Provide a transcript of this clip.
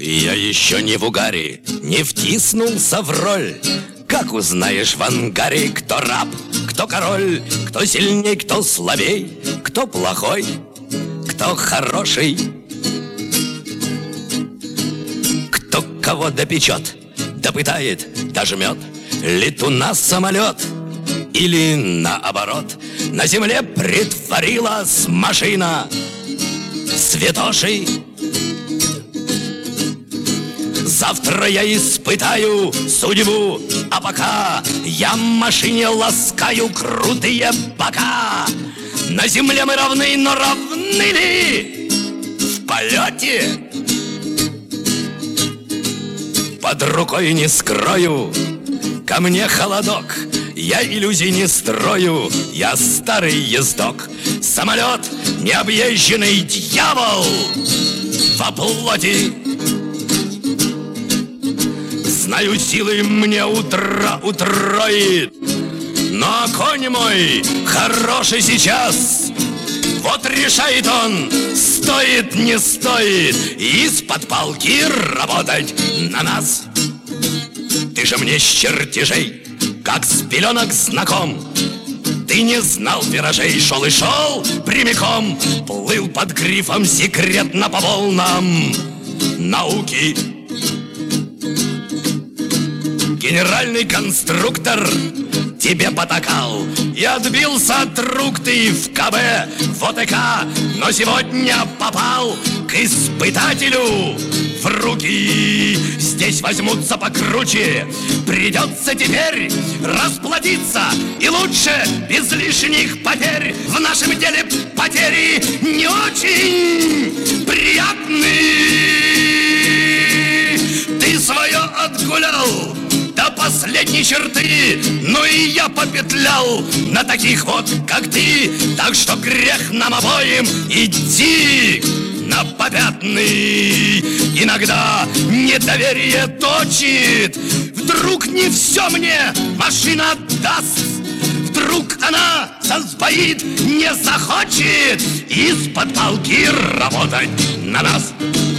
Я еще не в угаре, не втиснулся в роль. Как узнаешь в ангаре, кто раб, кто король, кто сильней, кто слабей, кто плохой, кто хороший, кто кого допечет, допытает, дожмет, летуна самолет или наоборот. На земле притворилась машина святошей. Завтра я испытаю судьбу, а пока я машине ласкаю крутые бока. На земле мы равны, но равны ли в полете? Под рукой не скрою, ко мне холодок. Я иллюзий не строю, я старый ездок. Самолет, необъезженный дьявол во плоти. Знаю, силы мне утро утроит, но конь мой хороший сейчас. Вот решает он, стоит, не стоит из-под палки работать на нас. Ты же мне с чертежей, как с пеленок знаком. Ты не знал виражей, шел и шел прямиком. Плыл под грифом секретно по волнам науки. Генеральный конструктор тебе потакал и отбился от рук ты в КБ, в ОТК, но сегодня попал к испытателю в руки. Здесь возьмутся покруче, придется теперь расплатиться, и лучше без лишних потерь. В нашем деле потери не очень приятные. Ты свое отгулял до последней черты, ну и я попетлял на таких вот, как ты. Так что грех нам обоим идти на попятный. Иногда недоверие точит. Вдруг не все мне машина даст. Вдруг она сосбоит, не захочет из-под палки работать на нас.